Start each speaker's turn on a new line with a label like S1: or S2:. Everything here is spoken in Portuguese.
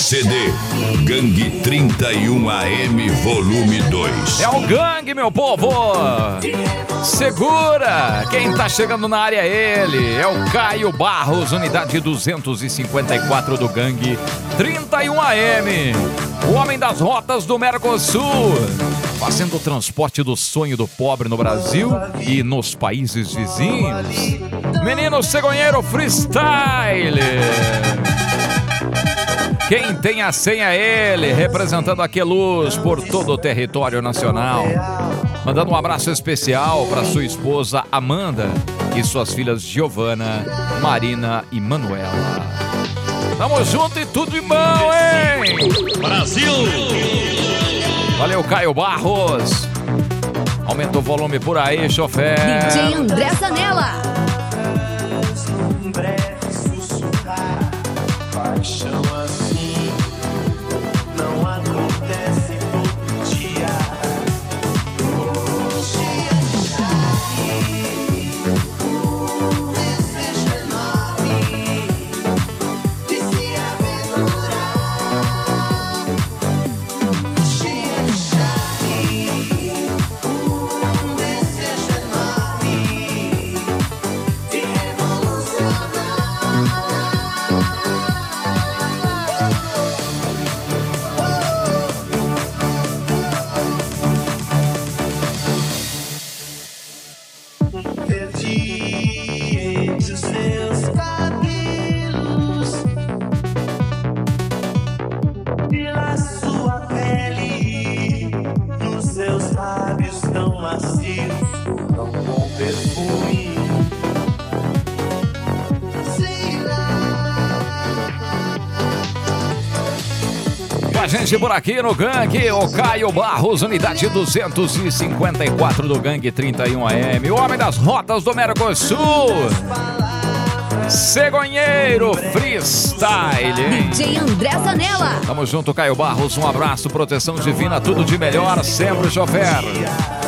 S1: CD Gangue 31 AM Volume 2.
S2: É o Gangue, meu povo! Segura! Quem tá chegando na área é ele, é o Caio Barros, unidade 254 do Gangue 31 AM. O homem das rotas do Mercosul, fazendo o transporte do sonho do pobre no Brasil e nos países vizinhos. Menino cegonheiro freestyle. Quem tem a senha é ele, representando a Queluz por todo o território nacional. Mandando um abraço especial para sua esposa Amanda e suas filhas Giovana, Marina e Manuela. Tamo junto e tudo irmão, hein?
S3: Brasil!
S2: Valeu, Caio Barros. Aumenta o volume por aí, chofer.
S4: DJ André Zanella.
S5: Paixão assim não acontece todo dia. Cheia de charme, desejo enorme de se aventurar. Cheia de charme, desejo enorme de revolucionar. Perdi entre os seus cabelos, pela sua pele, nos seus lábios tão macios, tão bom perfume. Sei lá.
S2: Com a gente por aqui no Gangue, o Caio Barros, unidade 254 do Gangue 31 AM. O homem das rotas do Mercosul, cegonheiro freestyle.
S4: DJ André Zanella.
S2: Tamo junto, Caio Barros. Um abraço, proteção divina, tudo de melhor sempre, chofer.